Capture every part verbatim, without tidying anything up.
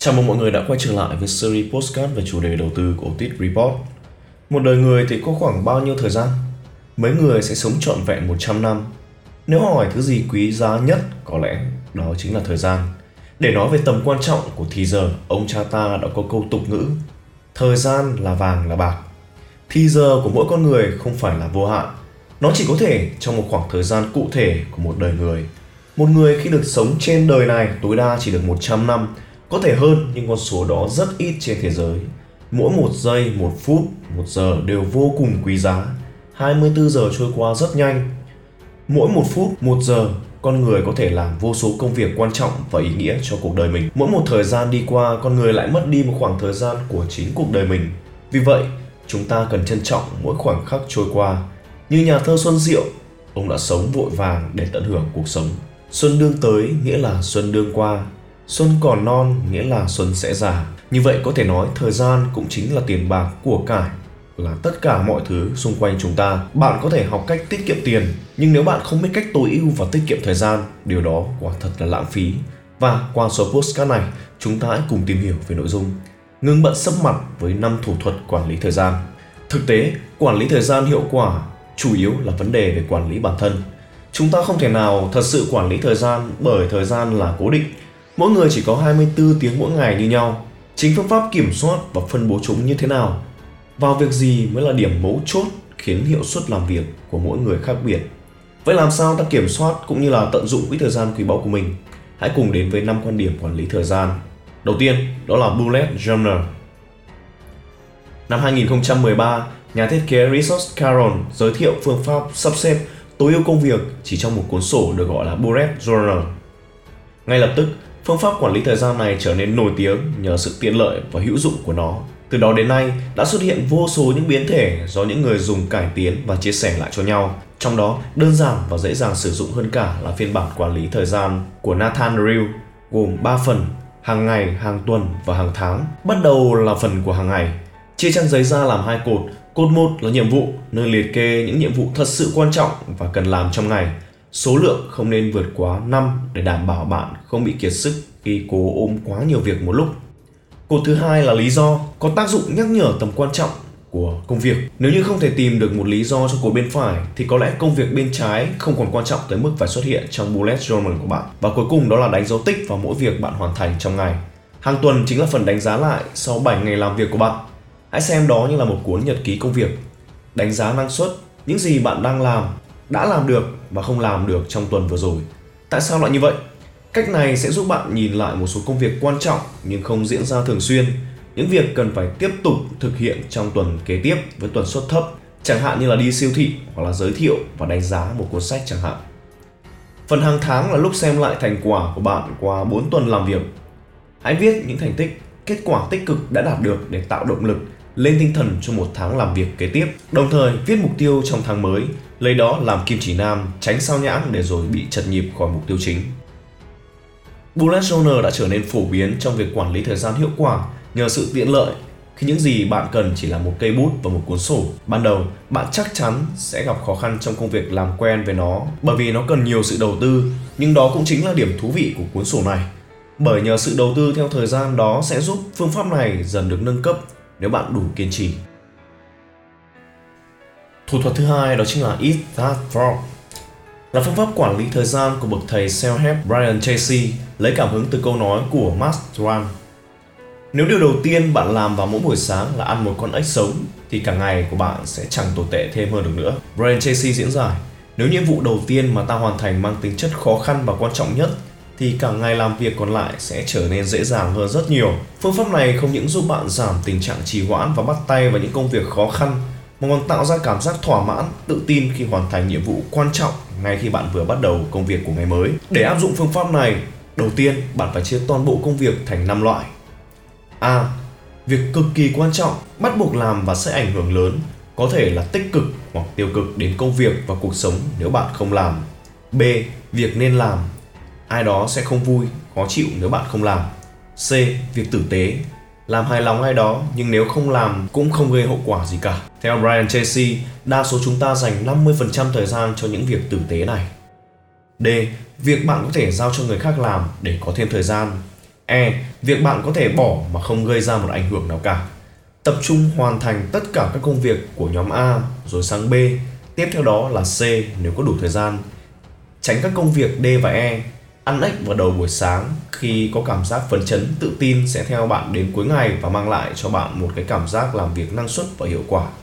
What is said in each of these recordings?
Chào mừng mọi người đã quay trở lại với series podcast về chủ đề đầu tư của Otis Report. Một đời người thì có khoảng bao nhiêu thời gian? Mấy người sẽ sống trọn vẹn một trăm năm. Nếu hỏi thứ gì quý giá nhất, có lẽ đó chính là thời gian. Để nói về tầm quan trọng của thì giờ, ông cha ta đã có câu tục ngữ: thời gian là vàng là bạc. Thì giờ của mỗi con người không phải là vô hạn. Nó chỉ có thể trong một khoảng thời gian cụ thể của một đời người. Một người khi được sống trên đời này tối đa chỉ được một trăm năm, có thể hơn, nhưng con số đó rất ít trên thế giới. Mỗi một giây, một phút, một giờ đều vô cùng quý giá. hai mươi tư giờ trôi qua rất nhanh. Mỗi một phút, một giờ, con người có thể làm vô số công việc quan trọng và ý nghĩa cho cuộc đời mình. Mỗi một thời gian đi qua, con người lại mất đi một khoảng thời gian của chính cuộc đời mình. Vì vậy, chúng ta cần trân trọng mỗi khoảnh khắc trôi qua. Như nhà thơ Xuân Diệu, ông đã sống vội vàng để tận hưởng cuộc sống. Xuân đương tới nghĩa là xuân đương qua. Xuân còn non nghĩa là xuân sẽ già. Như vậy có thể nói thời gian cũng chính là tiền bạc, của cải, là tất cả mọi thứ xung quanh chúng ta. Bạn có thể học cách tiết kiệm tiền, nhưng nếu bạn không biết cách tối ưu và tiết kiệm thời gian, điều đó quả thật là lãng phí. Và qua số podcast này, chúng ta hãy cùng tìm hiểu về nội dung ngưng bận sấp mặt với năm thủ thuật quản lý thời gian. Thực tế, quản lý thời gian hiệu quả chủ yếu là vấn đề về quản lý bản thân. Chúng ta không thể nào thật sự quản lý thời gian bởi thời gian là cố định. Mỗi người chỉ có hai mươi tư tiếng mỗi ngày như nhau. Chính phương pháp kiểm soát và phân bố chúng như thế nào, vào việc gì mới là điểm mấu chốt khiến hiệu suất làm việc của mỗi người khác biệt. Vậy làm sao ta kiểm soát cũng như là tận dụng quỹ thời gian quý báu của mình? Hãy cùng đến với năm quan điểm quản lý thời gian. Đầu tiên, đó là Bullet Journal. Năm hai nghìn không trăm mười ba, nhà thiết kế Richard Caron giới thiệu phương pháp sắp xếp tối ưu công việc chỉ trong một cuốn sổ được gọi là Bullet Journal. Ngay lập tức, phương pháp quản lý thời gian này trở nên nổi tiếng nhờ sự tiện lợi và hữu dụng của nó. Từ đó đến nay, đã xuất hiện vô số những biến thể do những người dùng cải tiến và chia sẻ lại cho nhau. Trong đó, đơn giản và dễ dàng sử dụng hơn cả là phiên bản quản lý thời gian của Nathan Drew, gồm ba phần: hàng ngày, hàng tuần và hàng tháng. Bắt đầu là phần của hàng ngày. Chia trang giấy ra làm hai cột. Cột một là nhiệm vụ, nơi liệt kê những nhiệm vụ thật sự quan trọng và cần làm trong ngày. Số lượng không nên vượt quá năm để đảm bảo bạn không bị kiệt sức khi cố ôm quá nhiều việc một lúc. Cột thứ hai là lý do, có tác dụng nhắc nhở tầm quan trọng của công việc. Nếu như không thể tìm được một lý do cho cột bên phải thì có lẽ công việc bên trái không còn quan trọng tới mức phải xuất hiện trong bullet journal của bạn. Và cuối cùng đó là đánh dấu tích vào mỗi việc bạn hoàn thành trong ngày. Hàng tuần chính là phần đánh giá lại sau bảy ngày làm việc của bạn. Hãy xem đó như là một cuốn nhật ký công việc. Đánh giá năng suất, những gì bạn đang làm, đã làm được và không làm được trong tuần vừa rồi. Tại sao lại như vậy? Cách này sẽ giúp bạn nhìn lại một số công việc quan trọng nhưng không diễn ra thường xuyên, những việc cần phải tiếp tục thực hiện trong tuần kế tiếp với tần suất thấp, chẳng hạn như là đi siêu thị hoặc là giới thiệu và đánh giá một cuốn sách chẳng hạn. Phần hàng tháng là lúc xem lại thành quả của bạn qua bốn tuần làm việc. Hãy viết những thành tích, kết quả tích cực đã đạt được để tạo động lực, lên tinh thần cho một tháng làm việc kế tiếp. Đồng thời viết mục tiêu trong tháng mới, lấy đó làm kim chỉ nam, tránh sao nhãng để rồi bị chật nhịp khỏi mục tiêu chính. Bullet Journal đã trở nên phổ biến trong việc quản lý thời gian hiệu quả nhờ sự tiện lợi, khi những gì bạn cần chỉ là một cây bút và một cuốn sổ. Ban đầu, bạn chắc chắn sẽ gặp khó khăn trong công việc làm quen với nó bởi vì nó cần nhiều sự đầu tư, nhưng đó cũng chính là điểm thú vị của cuốn sổ này. Bởi nhờ sự đầu tư theo thời gian đó sẽ giúp phương pháp này dần được nâng cấp nếu bạn đủ kiên trì. Thủ thuật thứ hai đó chính là Eat That Frog, là phương pháp quản lý thời gian của bậc thầy self-help Brian Tracy, lấy cảm hứng từ câu nói của Mark Twain. Nếu điều đầu tiên bạn làm vào mỗi buổi sáng là ăn một con ếch sống thì cả ngày của bạn sẽ chẳng tồi tệ thêm hơn được nữa. Brian Tracy diễn giải, nếu nhiệm vụ đầu tiên mà ta hoàn thành mang tính chất khó khăn và quan trọng nhất thì cả ngày làm việc còn lại sẽ trở nên dễ dàng hơn rất nhiều. Phương pháp này không những giúp bạn giảm tình trạng trì hoãn và bắt tay vào những công việc khó khăn, mà còn tạo ra cảm giác thỏa mãn, tự tin khi hoàn thành nhiệm vụ quan trọng ngay khi bạn vừa bắt đầu công việc của ngày mới. Để áp dụng phương pháp này, đầu tiên bạn phải chia toàn bộ công việc thành năm loại. A. Việc cực kỳ quan trọng, bắt buộc làm và sẽ ảnh hưởng lớn, có thể là tích cực hoặc tiêu cực đến công việc và cuộc sống nếu bạn không làm. B. Việc nên làm, ai đó sẽ không vui, khó chịu nếu bạn không làm. C. Việc tử tế, làm hài lòng ai đó nhưng nếu không làm cũng không gây hậu quả gì cả. Theo Brian Tracy, đa số chúng ta dành năm mươi phần trăm thời gian cho những việc tử tế này. D. Việc bạn có thể giao cho người khác làm để có thêm thời gian. E. Việc bạn có thể bỏ mà không gây ra một ảnh hưởng nào cả. Tập trung hoàn thành tất cả các công việc của nhóm A rồi sang B. Tiếp theo đó là C nếu có đủ thời gian. Tránh các công việc D và E. Ăn ếch vào đầu buổi sáng khi có cảm giác phấn chấn, tự tin sẽ theo bạn đến cuối ngày và mang lại cho bạn một cái cảm giác làm việc năng suất và hiệu quả.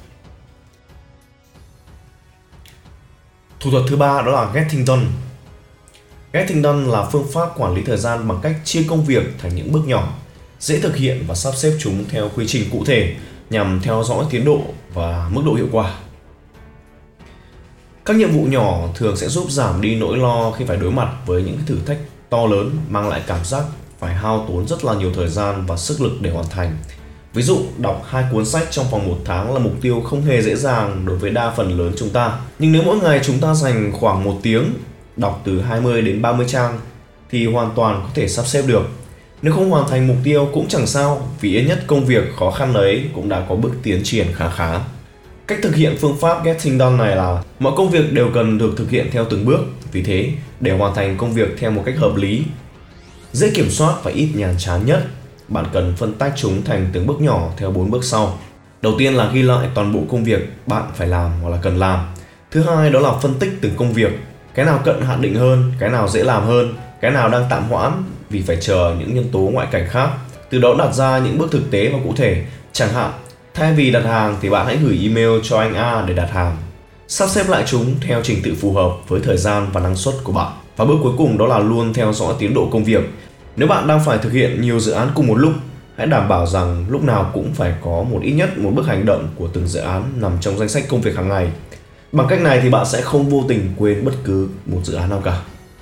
Thủ thuật thứ ba đó là Getting Done. Getting Done là phương pháp quản lý thời gian bằng cách chia công việc thành những bước nhỏ, dễ thực hiện và sắp xếp chúng theo quy trình cụ thể nhằm theo dõi tiến độ và mức độ hiệu quả. Các nhiệm vụ nhỏ thường sẽ giúp giảm đi nỗi lo khi phải đối mặt với những thử thách to lớn, mang lại cảm giác phải hao tốn rất là nhiều thời gian và sức lực để hoàn thành. Ví dụ, đọc hai cuốn sách trong vòng một tháng là mục tiêu không hề dễ dàng đối với đa phần lớn chúng ta. Nhưng nếu mỗi ngày chúng ta dành khoảng một tiếng đọc từ hai mươi đến ba mươi trang thì hoàn toàn có thể sắp xếp được. Nếu không hoàn thành mục tiêu cũng chẳng sao, vì ít nhất công việc khó khăn ấy cũng đã có bước tiến triển khá khá. Cách thực hiện phương pháp Getting Done này là mọi công việc đều cần được thực hiện theo từng bước. Vì thế, để hoàn thành công việc theo một cách hợp lý, dễ kiểm soát và ít nhàm chán nhất, bạn cần phân tách chúng thành từng bước nhỏ theo bốn bước sau. Đầu tiên là ghi lại toàn bộ công việc bạn phải làm hoặc là cần làm. Thứ hai đó là phân tích từng công việc, cái nào cận hạn định hơn, cái nào dễ làm hơn, cái nào đang tạm hoãn vì phải chờ những nhân tố ngoại cảnh khác. Từ đó đặt ra những bước thực tế và cụ thể. Chẳng hạn, thay vì đặt hàng thì bạn hãy gửi email cho anh A để đặt hàng. Sắp xếp lại chúng theo trình tự phù hợp với thời gian và năng suất của bạn. Và bước cuối cùng đó là luôn theo dõi tiến độ công việc. Nếu bạn đang phải thực hiện nhiều dự án cùng một lúc, hãy đảm bảo rằng lúc nào cũng phải có một ít nhất một bước hành động của từng dự án nằm trong danh sách công việc hàng ngày. Bằng cách này thì bạn sẽ không vô tình quên bất cứ một dự án nào cả.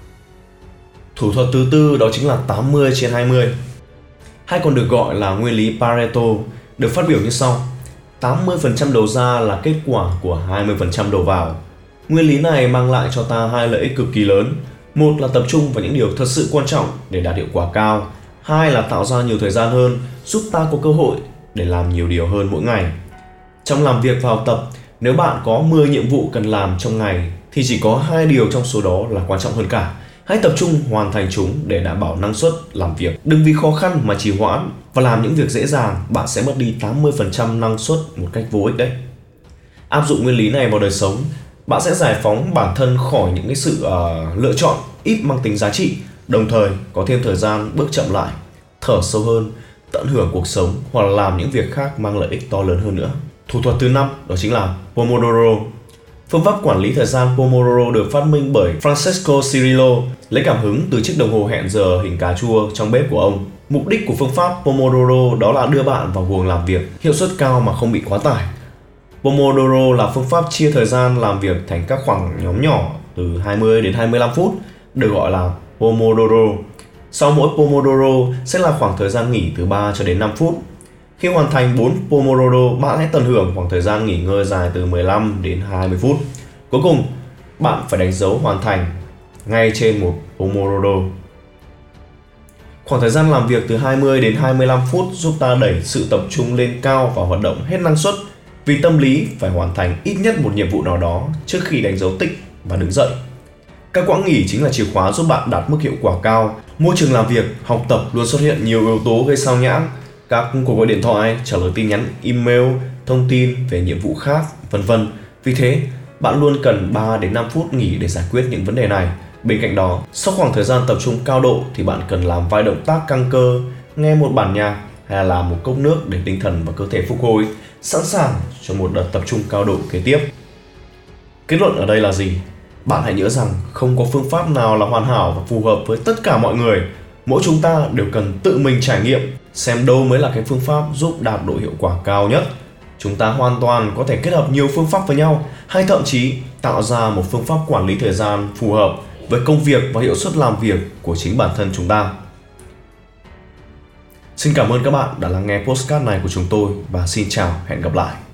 Thủ thuật thứ tư đó chính là tám mươi trên hai mươi, hay còn được gọi là nguyên lý Pareto, được phát biểu như sau: tám mươi phần trăm đầu ra là kết quả của hai mươi phần trăm đầu vào. Nguyên lý này mang lại cho ta hai lợi ích cực kỳ lớn. Một là tập trung vào những điều thật sự quan trọng để đạt hiệu quả cao. Hai là tạo ra nhiều thời gian hơn, giúp ta có cơ hội để làm nhiều điều hơn mỗi ngày. Trong làm việc và học tập, nếu bạn có mười nhiệm vụ cần làm trong ngày thì chỉ có hai điều trong số đó là quan trọng hơn cả. Hãy tập trung hoàn thành chúng để đảm bảo năng suất làm việc. Đừng vì khó khăn mà trì hoãn và làm những việc dễ dàng, bạn sẽ mất đi tám mươi phần trăm năng suất một cách vô ích đấy. Áp dụng nguyên lý này vào đời sống, bạn sẽ giải phóng bản thân khỏi những cái sự uh, lựa chọn ít mang tính giá trị, đồng thời có thêm thời gian bước chậm lại, thở sâu hơn, tận hưởng cuộc sống hoặc là làm những việc khác mang lợi ích to lớn hơn nữa. Thủ thuật thứ năm đó chính là Pomodoro. Phương pháp quản lý thời gian Pomodoro được phát minh bởi Francesco Cirillo, lấy cảm hứng từ chiếc đồng hồ hẹn giờ hình cà chua trong bếp của ông. Mục đích của phương pháp Pomodoro đó là đưa bạn vào guồng làm việc hiệu suất cao mà không bị quá tải. Pomodoro là phương pháp chia thời gian làm việc thành các khoảng nhóm nhỏ từ hai mươi đến hai mươi lăm phút, được gọi là Pomodoro. Sau mỗi Pomodoro sẽ là khoảng thời gian nghỉ từ ba cho đến năm phút. Khi hoàn thành bốn Pomodoro, bạn hãy tận hưởng khoảng thời gian nghỉ ngơi dài từ mười lăm đến hai mươi phút. Cuối cùng, bạn phải đánh dấu hoàn thành ngay trên một Pomodoro. Khoảng thời gian làm việc từ hai mươi đến hai mươi lăm phút giúp ta đẩy sự tập trung lên cao và hoạt động hết năng suất, vì tâm lý phải hoàn thành ít nhất một nhiệm vụ nào đó trước khi đánh dấu tích và đứng dậy. Các quãng nghỉ chính là chìa khóa giúp bạn đạt mức hiệu quả cao. Môi trường làm việc, học tập luôn xuất hiện nhiều yếu tố gây sao nhãng. Các cuộc gọi điện thoại, trả lời tin nhắn, email, thông tin về nhiệm vụ khác, vân vân. Vì thế, bạn luôn cần ba đến năm phút nghỉ để giải quyết những vấn đề này. Bên cạnh đó, sau khoảng thời gian tập trung cao độ thì bạn cần làm vài động tác căng cơ, nghe một bản nhạc hay là làm một cốc nước để tinh thần và cơ thể phục hồi, sẵn sàng cho một đợt tập trung cao độ kế tiếp. Kết luận ở đây là gì? Bạn hãy nhớ rằng không có phương pháp nào là hoàn hảo và phù hợp với tất cả mọi người. Mỗi chúng ta đều cần tự mình trải nghiệm xem đâu mới là cái phương pháp giúp đạt độ hiệu quả cao nhất. Chúng ta hoàn toàn có thể kết hợp nhiều phương pháp với nhau, hay thậm chí tạo ra một phương pháp quản lý thời gian phù hợp với công việc và hiệu suất làm việc của chính bản thân chúng ta. Xin cảm ơn các bạn đã lắng nghe podcast này của chúng tôi và xin chào, hẹn gặp lại.